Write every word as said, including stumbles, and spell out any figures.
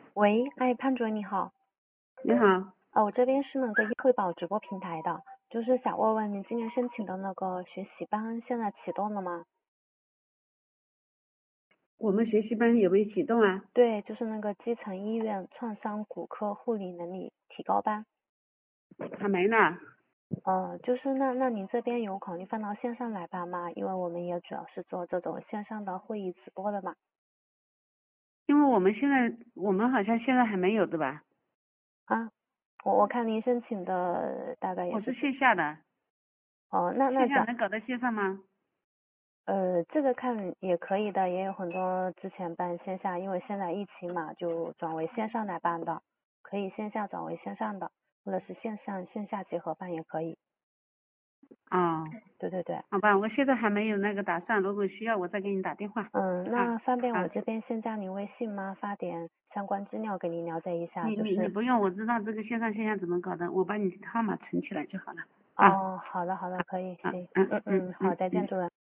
喂，哎，潘主任你好。 你好。 呃，我这边是那个易惠宝直播平台的，就是想问问您今年申请的那个学习班现在启动了吗？ 我们学习班有没有启动啊？ 对，就是那个基层医院创伤骨科护理能力提高班。 还没呢。 嗯、呃，就是那那您这边有考虑放到线上来办吗？因为我们也主要是做这种线上的会议直播的嘛。 因为我们现在我们好像现在还没有的吧？ 啊，我我看您申请的大概也是。 我是线下的。 哦，那那线下讲。 能搞到线上吗？ 呃，这个看也可以的，也有很多之前办线下，因为现在疫情嘛，就转为线上来办的，可以线下转为线上的，或者是线上线下结合办也可以。 哦， 对对对。 好吧，我现在还没有那个打算，如果需要我再给你打电话。 嗯， 啊， 那方便好， 我这边先加您微信吗？发点相关资料给您了解一下， 你就是。 你你不用，我知道这个线上线下怎么搞的，我把你的号码存起来就好了。啊哦，好的好的，可以， 啊行， 嗯嗯嗯，好， 嗯嗯嗯。 再见，主任。